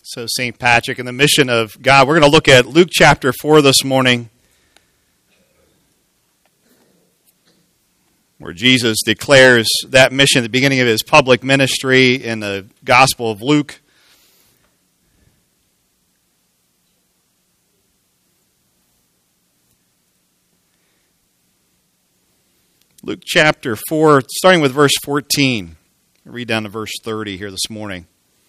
So St. Patrick and the mission of God. We're going to look at Luke chapter 4 this morning, where Jesus declares that mission at the beginning of his public ministry in the Gospel of Luke. Luke chapter 4, starting with verse 14. I'll read down to verse 30 here this morning.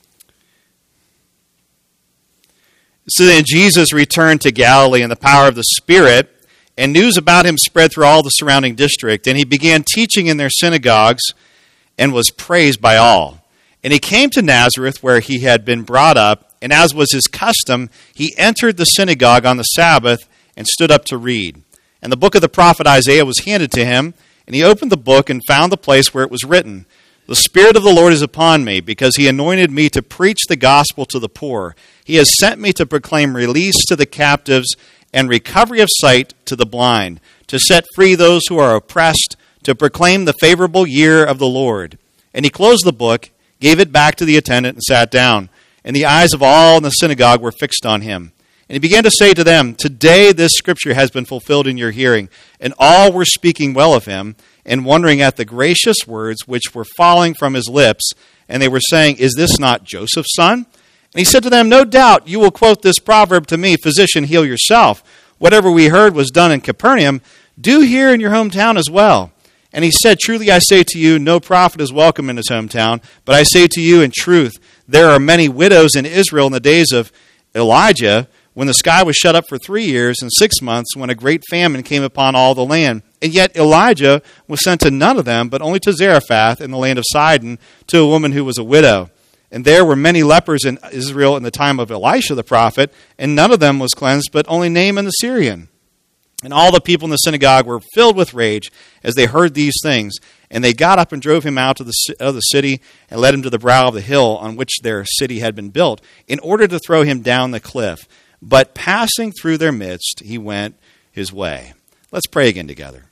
So then Jesus returned to Galilee in the power of the Spirit, and news about him spread through all the surrounding district. And he began teaching in their synagogues and was praised by all. And he came to Nazareth, where he had been brought up, and as was his custom, he entered the synagogue on the Sabbath and stood up to read. And the book of the prophet Isaiah was handed to him, and he opened the book and found the place where it was written, "The Spirit of the Lord is upon me, because he anointed me to preach the gospel to the poor. He has sent me to proclaim release to the captives and recovery of sight to the blind, to set free those who are oppressed, to proclaim the favorable year of the Lord." And he closed the book, gave it back to the attendant, and sat down. And the eyes of all in the synagogue were fixed on him. And he began to say to them, "Today this scripture has been fulfilled in your hearing." And all were speaking well of him, and wondering at the gracious words which were falling from his lips. And they were saying, "Is this not Joseph's son?" And he said to them, "No doubt you will quote this proverb to me, 'Physician, heal yourself. Whatever we heard was done in Capernaum, do here in your hometown as well." And he said, "Truly I say to you, no prophet is welcome in his hometown. But I say to you in truth, there are many widows in Israel in the days of Elijah, when the sky was shut up for 3 years and 6 months, when a great famine came upon all the land. And yet Elijah was sent to none of them, but only to Zarephath in the land of Sidon, to a woman who was a widow. And there were many lepers in Israel in the time of Elisha the prophet, and none of them was cleansed, but only Naaman the Syrian." And all the people in the synagogue were filled with rage as they heard these things. And they got up and drove him out of the city and led him to the brow of the hill on which their city had been built, in order to throw him down the cliff. But passing through their midst, he went his way. Let's pray again together.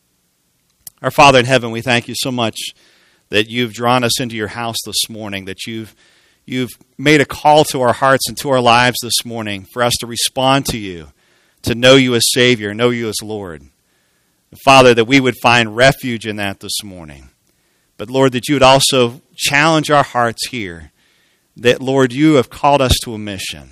Our Father in heaven, we thank you so much that you've drawn us into your house this morning, that you've made a call to our hearts and to our lives this morning for us to respond to you, to know you as Savior, know you as Lord. Father, that we would find refuge in that this morning. But Lord, that you would also challenge our hearts here, that Lord, you have called us to a mission.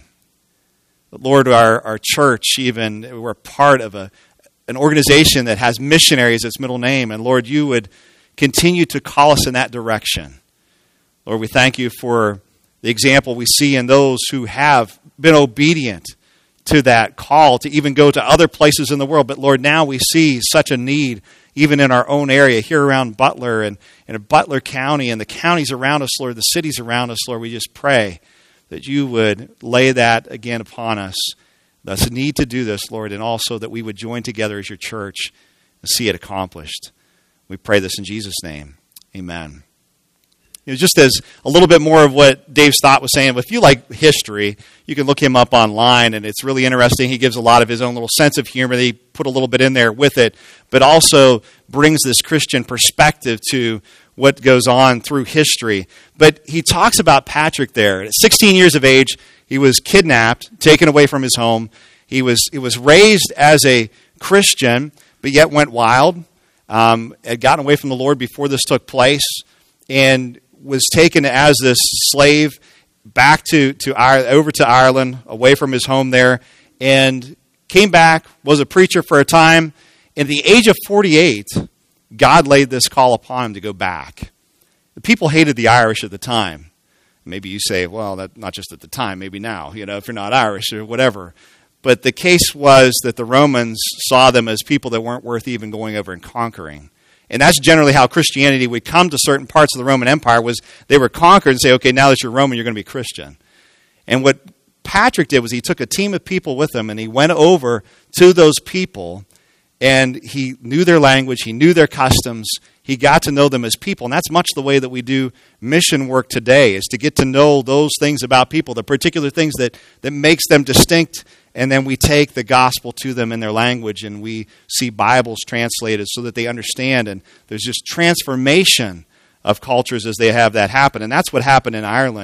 But Lord, our church, even, we're part of an organization that has missionaries as its middle name. And Lord, you would continue to call us in that direction. Lord, we thank you for the example we see in those who have been obedient to that call to even go to other places in the world. But Lord, now we see such a need even in our own area here around Butler and in Butler County and the counties around us, Lord, the cities around us, Lord. We just pray that you would lay that again upon us, this need to do this, Lord, and also that we would join together as your church and see it accomplished. We pray this in Jesus' name. Amen. Just as a little bit more of what Dave Stott was saying, if you like history, you can look him up online, and it's really interesting. He gives a lot of his own little sense of humor. He put a little bit in there with it, but also brings this Christian perspective to what goes on through history. But he talks about Patrick there. At 16 years of age, he was kidnapped, taken away from his home. He was raised as a Christian, but yet went wild, had gotten away from the Lord before this took place, and was taken as this slave back over to Ireland, away from his home there, and came back, was a preacher for a time. At the age of 48, God laid this call upon him to go back. The people hated the Irish at the time. Maybe you say, well, that not just at the time, maybe now, if you're not Irish or whatever. But the case was that the Romans saw them as people that weren't worth even going over and conquering. And that's generally how Christianity would come to certain parts of the Roman Empire, was they were conquered and say, okay, now that you're Roman, you're going to be Christian. And what Patrick did was he took a team of people with him, and he went over to those people, and he knew their language, he knew their customs, he got to know them as people. And that's much the way that we do mission work today, is to get to know those things about people, the particular things that makes them distinct. And then we take the gospel to them in their language, and we see Bibles translated so that they understand. And there's just transformation of cultures as they have that happen. And that's what happened in Ireland.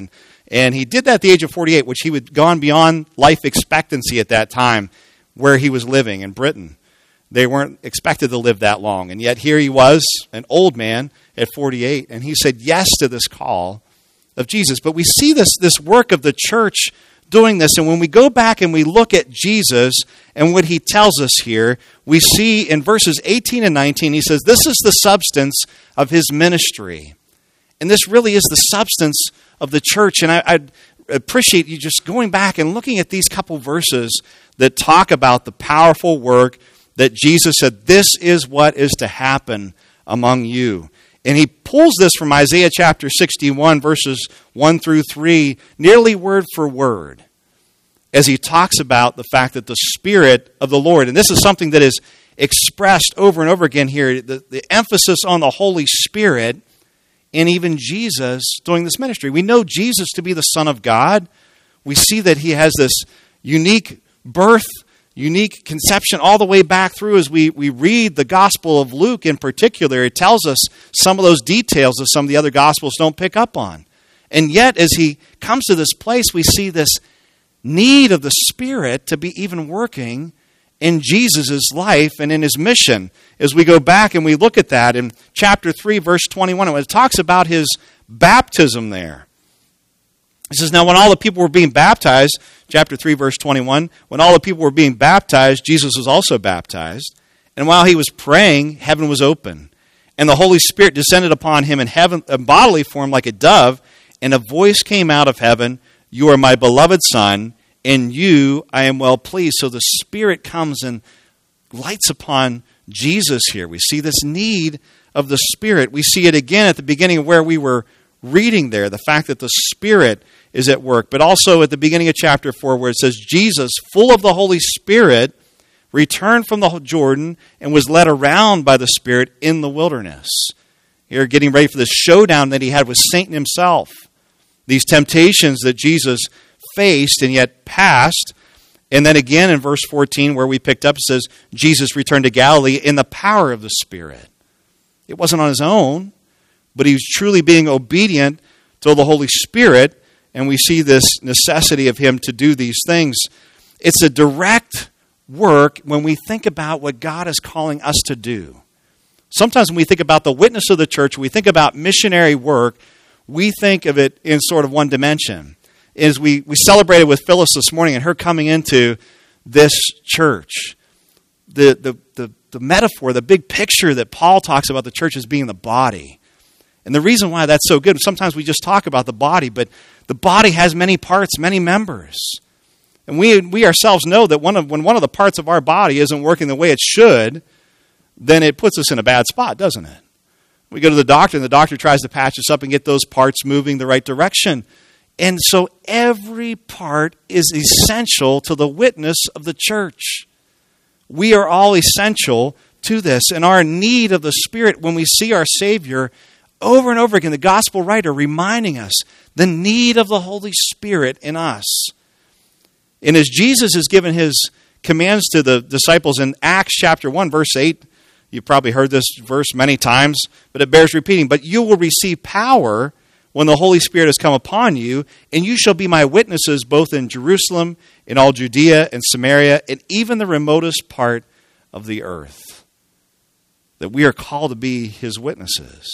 And he did that at the age of 48, which he had gone beyond life expectancy at that time where he was living in Britain. They weren't expected to live that long. And yet here he was, an old man at 48, and he said yes to this call of Jesus. But we see this work of the church doing this. And when we go back and we look at Jesus and what he tells us here, we see in verses 18 and 19, he says, this is the substance of his ministry. And this really is the substance of the church. And I'd appreciate you just going back and looking at these couple verses that talk about the powerful work that Jesus said, this is what is to happen among you. And he pulls this from Isaiah chapter 61, verses 1 through 3, nearly word for word, as he talks about the fact that the Spirit of the Lord, and this is something that is expressed over and over again here, the emphasis on the Holy Spirit, and even Jesus doing this ministry. We know Jesus to be the Son of God. We see that he has this unique birth, unique conception all the way back through as we read the Gospel of Luke in particular. It tells us some of those details that some of the other Gospels don't pick up on. And yet, as he comes to this place, we see this need of the Spirit to be even working in Jesus' life and in his mission. As we go back and we look at that in chapter 3, verse 21, it talks about his baptism there. It says, now when all the people were being baptized, chapter 3, verse 21, when all the people were being baptized, Jesus was also baptized. And while he was praying, heaven was open. And the Holy Spirit descended upon him in heaven, a bodily form like a dove. And a voice came out of heaven, you are my beloved Son, in you I am well pleased. So the Spirit comes and lights upon Jesus here. We see this need of the Spirit. We see it again at the beginning of where we were reading there, the fact that the Spirit is at work. But also at the beginning of chapter 4 where it says, Jesus, full of the Holy Spirit, returned from the Jordan and was led around by the Spirit in the wilderness. Here, getting ready for this showdown that he had with Satan himself. These temptations that Jesus faced and yet passed. And then again in verse 14 where we picked up, it says, Jesus returned to Galilee in the power of the Spirit. It wasn't on his own, but he was truly being obedient to the Holy Spirit. And we see this necessity of him to do these things. It's a direct work when we think about what God is calling us to do. Sometimes when we think about the witness of the church, we think about missionary work, we think of it in sort of one dimension. As we celebrated with Phyllis this morning and her coming into this church, the metaphor, the big picture that Paul talks about the church as being the body. And the reason why that's so good, sometimes we just talk about the body, but the body has many parts, many members. And we ourselves know that when one of the parts of our body isn't working the way it should, then it puts us in a bad spot, doesn't it? We go to the doctor, and the doctor tries to patch us up and get those parts moving the right direction. And so every part is essential to the witness of the church. We are all essential to this. And our need of the Spirit, when we see our Savior over and over again, the gospel writer reminding us the need of the Holy Spirit in us. And as Jesus has given his commands to the disciples in Acts chapter 1, verse 8, you've probably heard this verse many times, but it bears repeating. But you will receive power when the Holy Spirit has come upon you, and you shall be my witnesses both in Jerusalem, in all Judea and Samaria, and even the remotest part of the earth. That we are called to be his witnesses.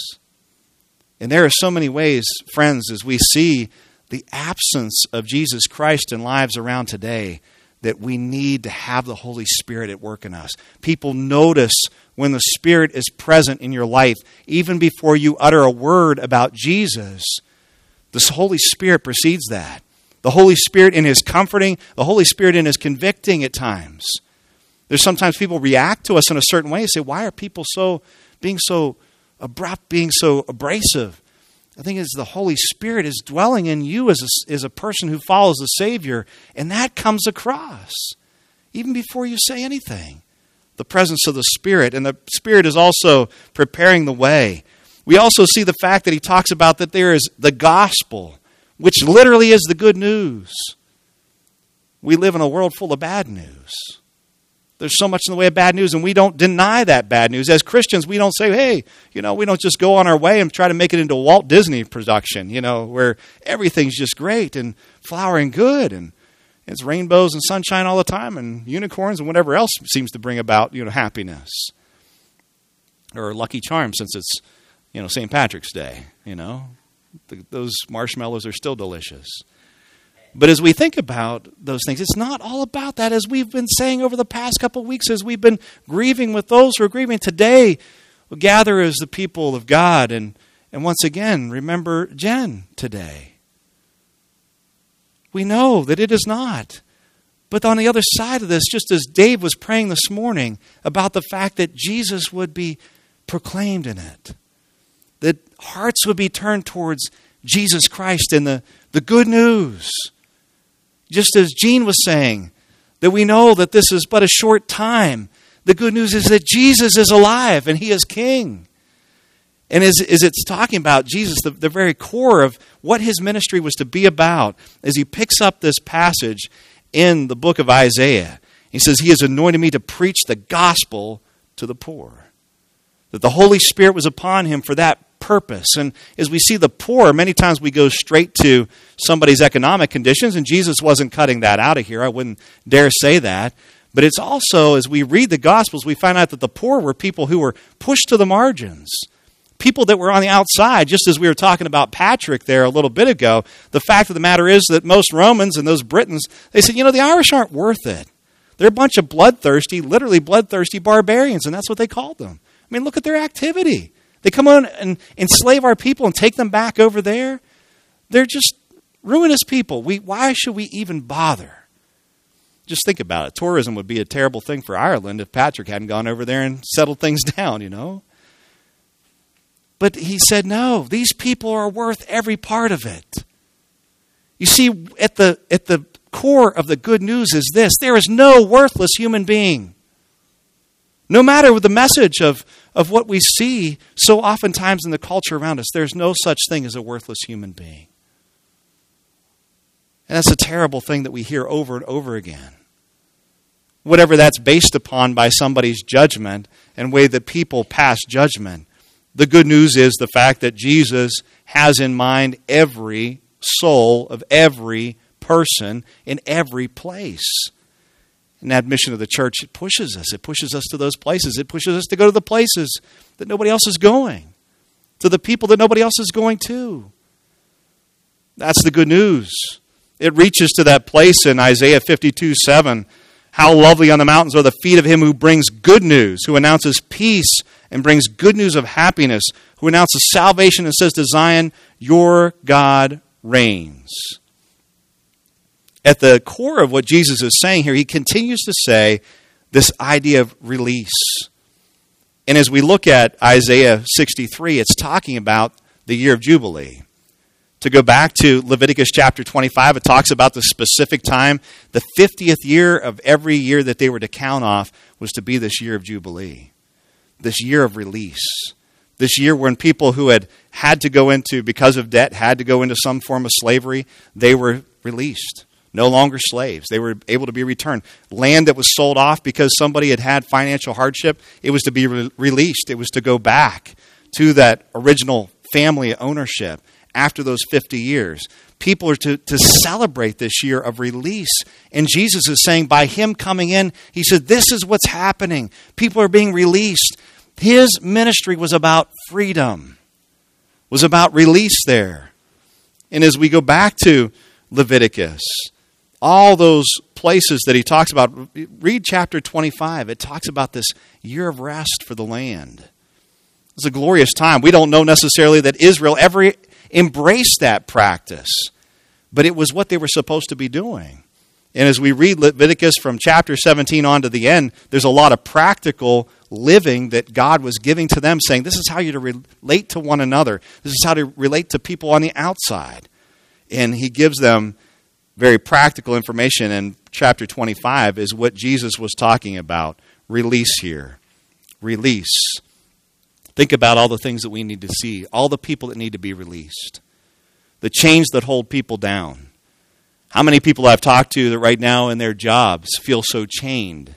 And there are so many ways, friends, as we see the absence of Jesus Christ in lives around today, that we need to have the Holy Spirit at work in us. People notice when the Spirit is present in your life, even before you utter a word about Jesus. The Holy Spirit precedes that. The Holy Spirit in his comforting, the Holy Spirit in his convicting at times. There's sometimes people react to us in a certain way and say, why are people being so abrupt, being so abrasive? I think it's the Holy Spirit is dwelling in you as a person who follows the Savior, and that comes across even before you say anything. The presence of the Spirit, and the Spirit is also preparing the way. We also see the fact that he talks about that there is the gospel, which literally is the good news. We live in a world full of bad news. There's so much in the way of bad news, and we don't deny that bad news. As Christians, we don't say, hey, we don't just go on our way and try to make it into a Walt Disney production, where everything's just great and flowering good, and it's rainbows and sunshine all the time, and unicorns and whatever else seems to bring about, happiness. Or Lucky Charms, since it's, St. Patrick's Day, Those marshmallows are still delicious. But as we think about those things, it's not all about that. As we've been saying over the past couple of weeks, as we've been grieving with those who are grieving today, we'll gather as the people of God. And once again, remember Jen today. We know that it is not. But on the other side of this, just as Dave was praying this morning about the fact that Jesus would be proclaimed in it, that hearts would be turned towards Jesus Christ and the good news. Just as Gene was saying, that we know that this is but a short time. The good news is that Jesus is alive and he is king. And as it's talking about Jesus, the very core of what his ministry was to be about, as he picks up this passage in the book of Isaiah, he says, he has anointed me to preach the gospel to the poor. That the Holy Spirit was upon him for that purpose. And as we see the poor, many times we go straight to somebody's economic conditions, and Jesus wasn't cutting that out of here. I wouldn't dare say that. But it's also, as we read the Gospels, we find out that the poor were people who were pushed to the margins. People that were on the outside, just as we were talking about Patrick there a little bit ago. The fact of the matter is that most Romans and those Britons, they said, the Irish aren't worth it. They're a bunch of literally bloodthirsty barbarians, and that's what they called them. I mean, look at their activity. They come on and enslave our people and take them back over there. They're just ruinous people. Why should we even bother? Just think about it. Tourism would be a terrible thing for Ireland if Patrick hadn't gone over there and settled things down, But he said, no, these people are worth every part of it. You see, at the core of the good news is this: there is no worthless human being. No matter the message of what we see so oftentimes in the culture around us, there's no such thing as a worthless human being. And that's a terrible thing that we hear over and over again. Whatever that's based upon by somebody's judgment and way that people pass judgment, the good news is the fact that Jesus has in mind every soul of every person in every place. And that mission of the church, it pushes us. It pushes us to those places. It pushes us to go to the places that nobody else is going, to the people that nobody else is going to. That's the good news. It reaches to that place in Isaiah 52:7. How lovely on the mountains are the feet of him who brings good news, who announces peace and brings good news of happiness, who announces salvation and says to Zion, your God reigns. At the core of what Jesus is saying here, he continues to say this idea of release. And as we look at Isaiah 63, it's talking about the year of Jubilee. To go back to Leviticus chapter 25, it talks about the specific time. The 50th year of every year that they were to count off was to be this year of Jubilee, this year of release, this year when people who had to go into, because of debt, had to go into some form of slavery, they were released. No longer slaves. They were able to be returned. Land that was sold off because somebody had financial hardship, it was to be released. It was to go back to that original family ownership after those 50 years. People are to celebrate this year of release. And Jesus is saying by him coming in, he said, this is what's happening. People are being released. His ministry was about freedom, was about release there. And as we go back to Leviticus, all those places that he talks about, read chapter 25. It talks about this year of rest for the land. It's a glorious time. We don't know necessarily that Israel ever embraced that practice, but it was what they were supposed to be doing. And as we read Leviticus from chapter 17 on to the end, there's a lot of practical living that God was giving to them, saying this is how you're to relate to one another. This is how to relate to people on the outside. And he gives them very practical information, and chapter 25 is what Jesus was talking about. Release here. Release. Think about all the things that we need to see, all the people that need to be released, the chains that hold people down. How many people I've talked to that right now in their jobs feel so chained,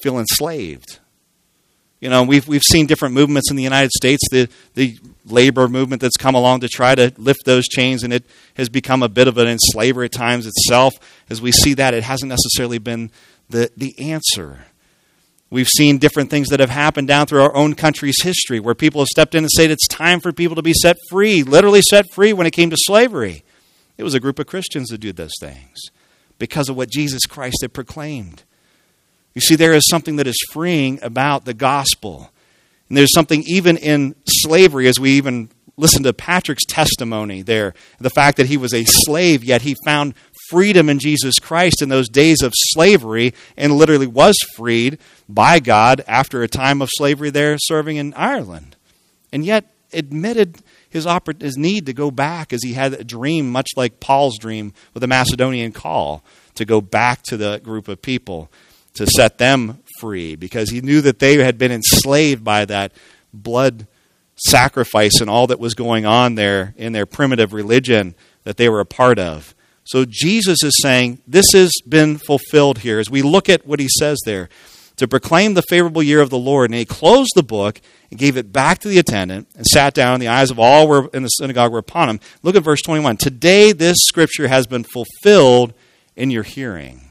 feel enslaved. You know, we've seen different movements in the United States, the labor movement that's come along to try to lift those chains, and it has become a bit of an enslaver at times itself. As we see that, it hasn't necessarily been the answer. We've seen different things that have happened down through our own country's history where people have stepped in and said it's time for people to be set free, literally set free when it came to slavery. It was a group of Christians that did those things because of what Jesus Christ had proclaimed. You see, there is something that is freeing about the gospel. And there's something even in slavery, as we even listen to Patrick's testimony there, the fact that he was a slave, yet he found freedom in Jesus Christ in those days of slavery and literally was freed by God after a time of slavery there serving in Ireland. And yet admitted his need to go back as he had a dream, much like Paul's dream with the Macedonian call, to go back to the group of people to set them free, because he knew that they had been enslaved by that blood sacrifice and all that was going on there in their primitive religion that they were a part of. So Jesus is saying this has been fulfilled here. As we look at what he says there, to proclaim the favorable year of the Lord. And he closed the book and gave it back to the attendant and sat down. The eyes of all were in the synagogue were upon him. Look at verse 21. Today this scripture has been fulfilled in your hearing.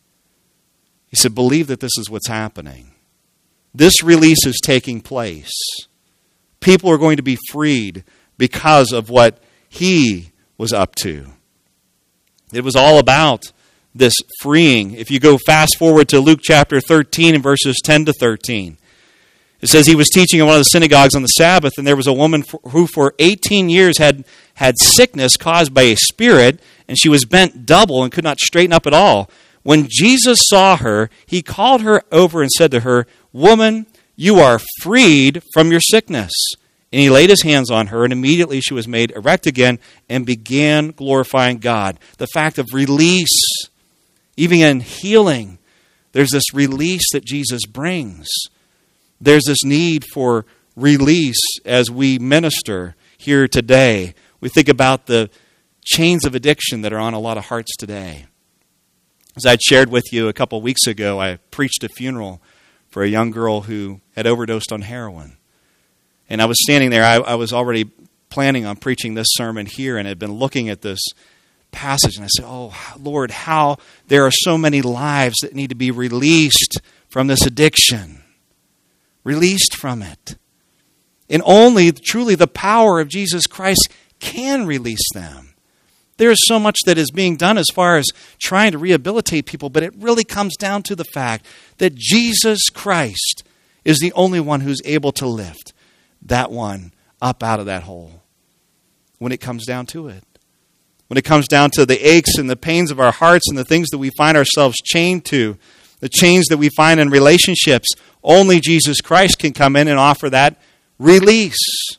He said, believe that this is what's happening. This release is taking place. People are going to be freed because of what he was up to. It was all about this freeing. If you go fast forward to Luke chapter 13 and verses 10 to 13, it says he was teaching in one of the synagogues on the Sabbath, and there was a woman who for 18 years had sickness caused by a spirit, and she was bent double and could not straighten up at all. When Jesus saw her, he called her over and said to her, "Woman, you are freed from your sickness." And he laid his hands on her, and immediately she was made erect again and began glorifying God. The fact of release, even in healing, there's this release that Jesus brings. There's this need for release as we minister here today. We think about the chains of addiction that are on a lot of hearts today. As I'd shared with you a couple of weeks ago, I preached a funeral for a young girl who had overdosed on heroin. And I was standing there, I was already planning on preaching this sermon here and had been looking at this passage. And I said, oh, Lord, how there are so many lives that need to be released from this addiction. Released from it. And only truly the power of Jesus Christ can release them. There is so much that is being done as far as trying to rehabilitate people, but it really comes down to the fact that Jesus Christ is the only one who's able to lift that one up out of that hole when it comes down to it. When it comes down to the aches and the pains of our hearts and the things that we find ourselves chained to, the chains that we find in relationships, only Jesus Christ can come in and offer that release.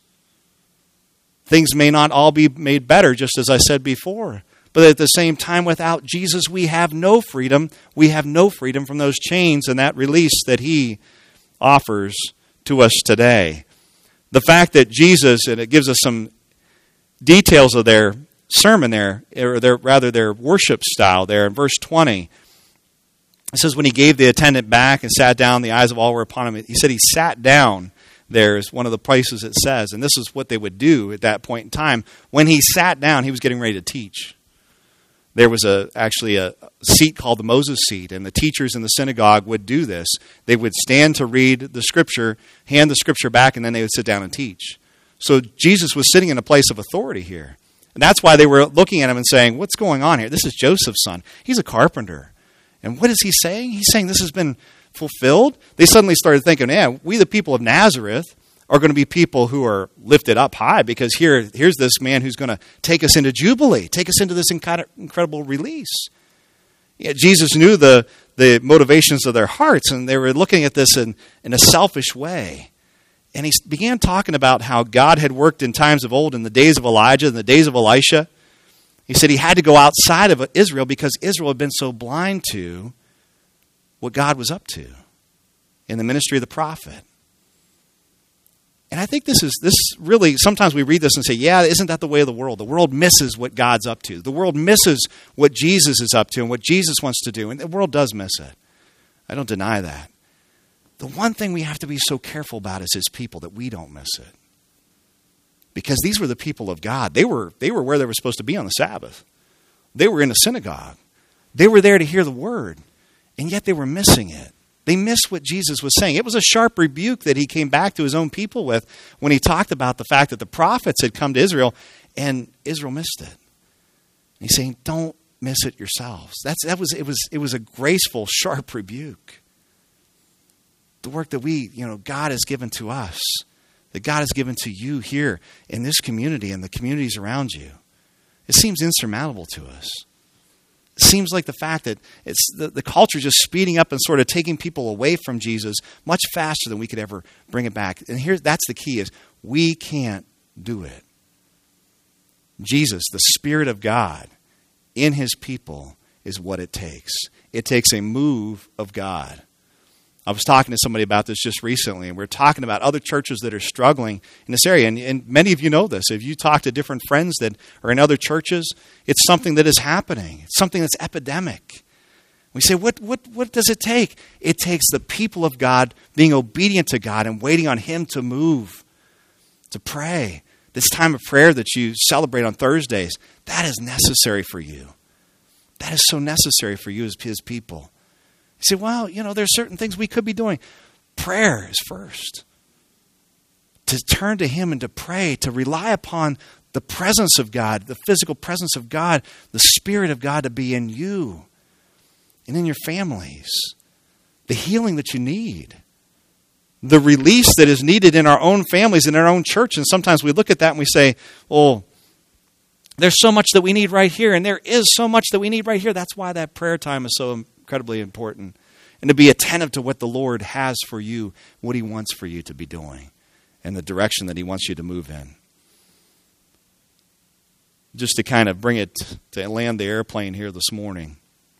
Things may not all be made better, just as I said before. But at the same time, without Jesus, we have no freedom. We have no freedom from those chains and that release that he offers to us today. The fact that Jesus, and it gives us some details of their sermon there, or their worship style there in verse 20. It says, when he gave the attendant back and sat down, the eyes of all were upon him. He said he sat down. There is one of the places it says, and this is what they would do at that point in time. When he sat down, he was getting ready to teach. There was actually a seat called the Moses seat, and the teachers in the synagogue would do this. They would stand to read the scripture, hand the scripture back, and then they would sit down and teach. So Jesus was sitting in a place of authority here. And that's why they were looking at him and saying, what's going on here? This is Joseph's son. He's a carpenter. And what is he saying? He's saying this has been fulfilled. They suddenly started thinking, yeah, we the people of Nazareth are going to be people who are lifted up high, because here's this man who's going to take us into Jubilee, take us into this incredible release. Yeah, Jesus knew the motivations of their hearts, and they were looking at this in a selfish way. And he began talking about how God had worked in times of old, in the days of Elijah, in the days of Elisha. He said he had to go outside of Israel because Israel had been so blind to what God was up to in the ministry of the prophet. And I think this really, sometimes we read this and say, yeah, isn't that the way of the world? The world misses what God's up to. The world misses what Jesus is up to and what Jesus wants to do. And the world does miss it. I don't deny that. The one thing we have to be so careful about is his people, that we don't miss it. Because these were the people of God. They were where they were supposed to be on the Sabbath. They were in a synagogue. They were there to hear the word, and yet they were missing it. They missed what Jesus was saying. It was a sharp rebuke that he came back to his own people with when he talked about the fact that the prophets had come to Israel, and Israel missed it. And he's saying, don't miss it yourselves. It was a graceful, sharp rebuke. The work that God has given to us, that God has given to you here in this community and the communities around you, it seems insurmountable to us. It seems like the fact that it's the culture just speeding up and sort of taking people away from Jesus much faster than we could ever bring it back. And that's the key, is we can't do it. Jesus, the Spirit of God in his people, is what it takes. It takes a move of God. I was talking to somebody about this just recently, and we were talking about other churches that are struggling in this area. And many of you know this. If you talk to different friends that are in other churches, it's something that is happening. It's something that's epidemic. We say, what does it take? It takes the people of God being obedient to God and waiting on him to move, to pray. This time of prayer that you celebrate on Thursdays, that is necessary for you. That is so necessary for you as his people. You say, well, there's certain things we could be doing. Prayer is first. To turn to him and to pray, to rely upon the presence of God, the physical presence of God, the Spirit of God to be in you and in your families. The healing that you need. The release that is needed in our own families, in our own church. And sometimes we look at that and we say, well, there's so much that we need right here, and there is so much that we need right here. That's why that prayer time is so incredibly important. And to be attentive to what the Lord has for you, what he wants for you to be doing, and the direction that he wants you to move in. Just to kind of bring it to land the airplane here this morning.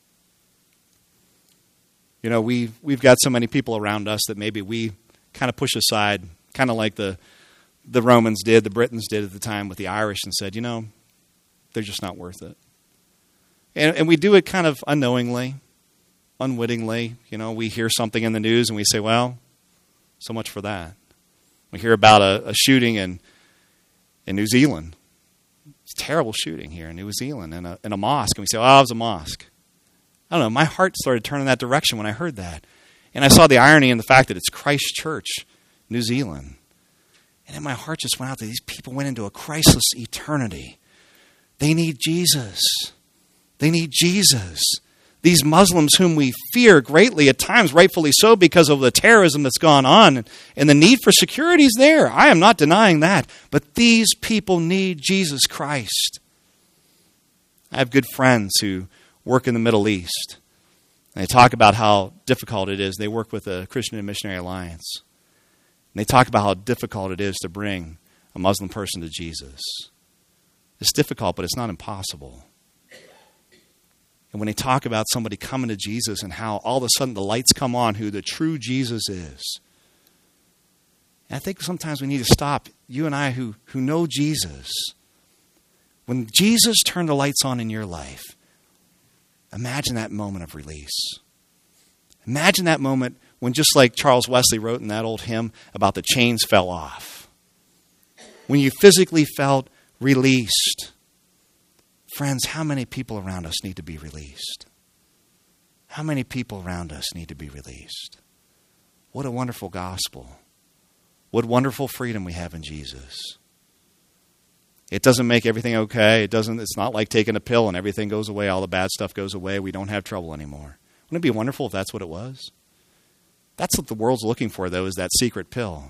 We've got so many people around us that maybe we kind of push aside, kind of like the Romans did, the Britons did at the time with the Irish, and said, they're just not worth it. And we do it kind of unknowingly, unwittingly. We hear something in the news and we say, well, so much for that. We hear about a shooting in New Zealand. It's a terrible shooting here in New Zealand in a mosque. And we say, oh, it was a mosque. I don't know. My heart started turning that direction when I heard that. And I saw the irony in the fact that it's Christ Church, New Zealand. And then my heart just went out that these people went into a Christless eternity. They need Jesus. They need Jesus. These Muslims whom we fear greatly, at times rightfully so, because of the terrorism that's gone on, and the need for security is there. I am not denying that. But these people need Jesus Christ. I have good friends who work in the Middle East. And they talk about how difficult it is. They work with the Christian and Missionary Alliance. And they talk about how difficult it is to bring a Muslim person to Jesus. It's difficult, but it's not impossible. And when they talk about somebody coming to Jesus and how all of a sudden the lights come on who the true Jesus is, and I think sometimes we need to stop, you and I who know Jesus. When Jesus turned the lights on in your life, imagine that moment of release. Imagine that moment when, just like Charles Wesley wrote in that old hymn about the chains fell off. When you physically felt released. Friends, how many people around us need to be released? How many people around us need to be released? What a wonderful gospel. What wonderful freedom we have in Jesus. It doesn't make everything okay. It's not like taking a pill and everything goes away, all the bad stuff goes away, we don't have trouble anymore. Wouldn't it be wonderful if that's what it was? That's what the world's looking for, though, is that secret pill.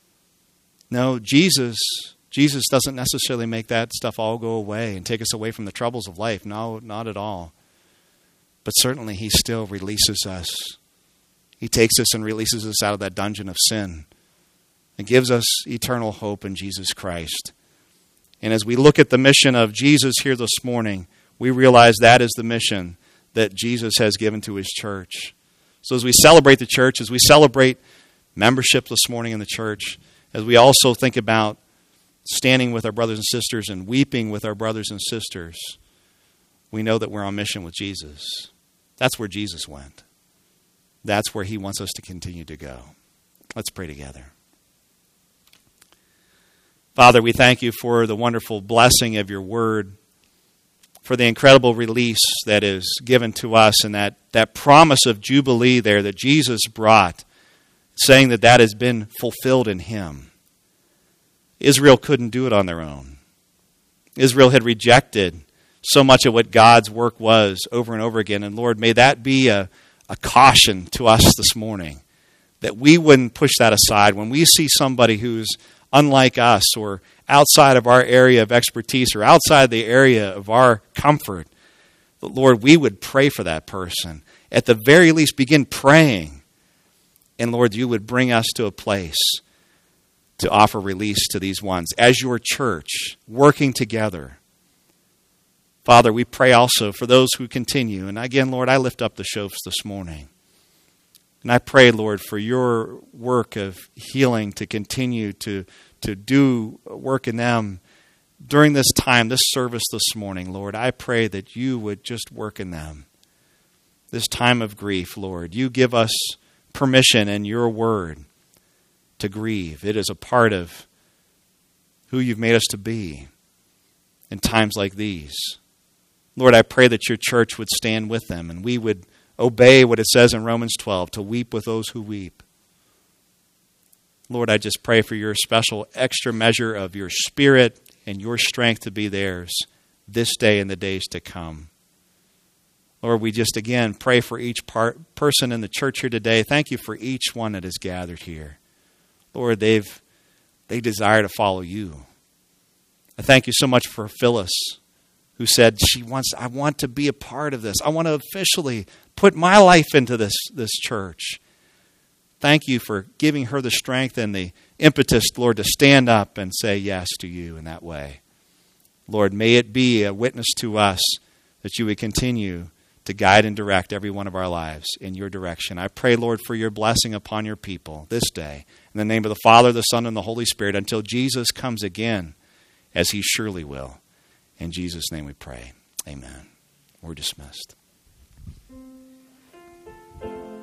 No, Jesus doesn't necessarily make that stuff all go away and take us away from the troubles of life. No, not at all. But certainly he still releases us. He takes us and releases us out of that dungeon of sin and gives us eternal hope in Jesus Christ. And as we look at the mission of Jesus here this morning, we realize that is the mission that Jesus has given to his church. So as we celebrate the church, as we celebrate membership this morning in the church, as we also think about standing with our brothers and sisters and weeping with our brothers and sisters, we know that we're on mission with Jesus. That's where Jesus went. that's where he wants us to continue to go. Let's pray together. Father, we thank you for the wonderful blessing of your word, for the incredible release that is given to us, and that promise of Jubilee there that Jesus brought, saying that has been fulfilled in him. Israel couldn't do it on their own. Israel had rejected so much of what God's work was over and over again. And Lord, may that be a caution to us this morning, that we wouldn't push that aside. When we see somebody who's unlike us or outside of our area of expertise or outside the area of our comfort, that Lord, we would pray for that person. At the very least, begin praying. And Lord, you would bring us to a place to offer release to these ones as your church, working together. Father, we pray also for those who continue. And again, Lord, I lift up the Shofs this morning. And I pray, Lord, for your work of healing to continue to do work in them during this time, this service this morning, Lord. I pray that you would just work in them. This time of grief, Lord, you give us permission in your word to grieve. It is a part of who you've made us to be in times like these. Lord, I pray that your church would stand with them and we would obey what it says in Romans 12, to weep with those who weep. Lord, I just pray for your special extra measure of your spirit and your strength to be theirs this day and the days to come. Lord, we just again pray for each person in the church here today. Thank you for each one that is gathered here. Lord, they desire to follow you. I thank you so much for Phyllis, who said I want to be a part of this. I want to officially put my life into this church. Thank you for giving her the strength and the impetus, Lord, to stand up and say yes to you in that way. Lord, may it be a witness to us that you would continue to guide and direct every one of our lives in your direction. I pray, Lord, for your blessing upon your people this day. In the name of the Father, the Son, and the Holy Spirit, until Jesus comes again, as he surely will. In Jesus' name we pray. Amen. We're dismissed.